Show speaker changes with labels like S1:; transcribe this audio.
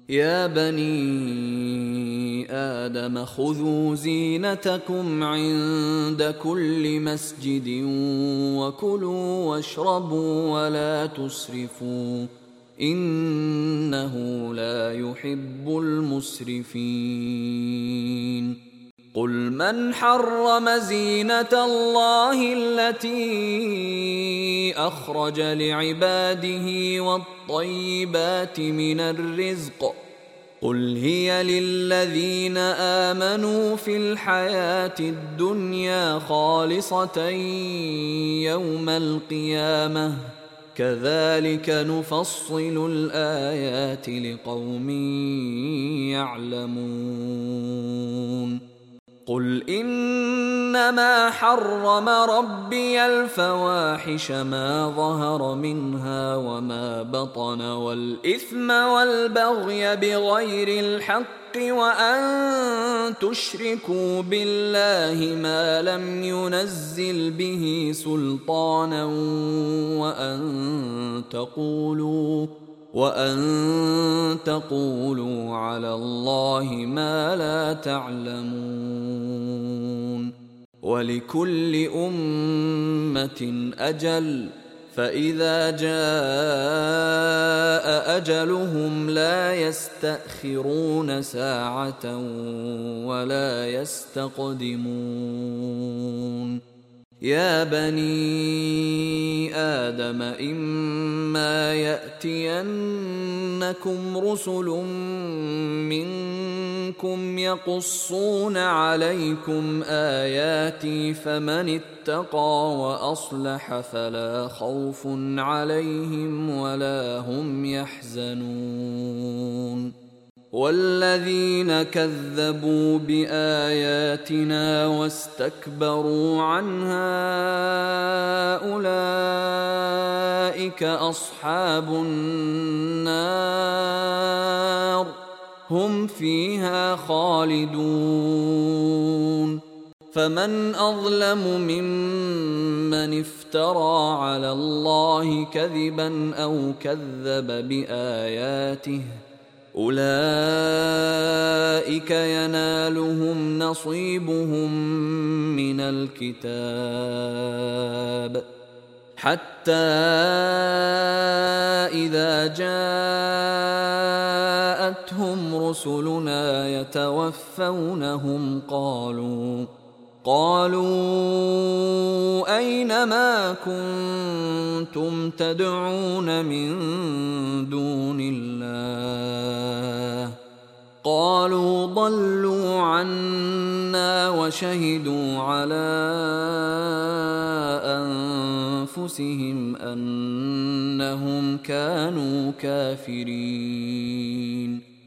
S1: يا بني آدم خذوا زينتكم عند كل مسجد وكلوا واشربوا ولا تسرفوا إنه لا يحب المسرفين. قل من حرم زينة الله التي أخرج لعباده والطيبات من الرزق قل هي للذين آمنوا في الحياة الدنيا خالصة يوم القيامة كذلك نفصل الآيات لقوم يعلمون. قل إنما حرم ربي الفواحش ما ظهر منها وما بطن والإثم والبغي بغير الحق وأن تشركوا بالله ما لم ينزل به سلطانا وأن تقولوا على الله ما لا تعلمون. ولكل أمة أجل فإذا جاء أجلهم لا يستأخرون ساعة ولا يستقدمون. يا بني آدم إما يأتينكم رسل منكم يقصون عليكم آياتي فمن اتقى وأصلح فلا خوف عليهم ولا هم يحزنون. والذين كذبوا بآياتنا واستكبروا عنها أولئك أصحاب النار هم فيها خالدون. فمن أظلم ممن افترى على الله كذبا أو كذب بآياته أولئك ينالهم نصيبهم من الكتاب حتى إذا جاءتهم رسلنا يتوفونهم قالوا أين ما كنتم تدعون من دون الله قالوا ضلوا عنا وشهدوا على أنفسهم أنهم كانوا كافرين.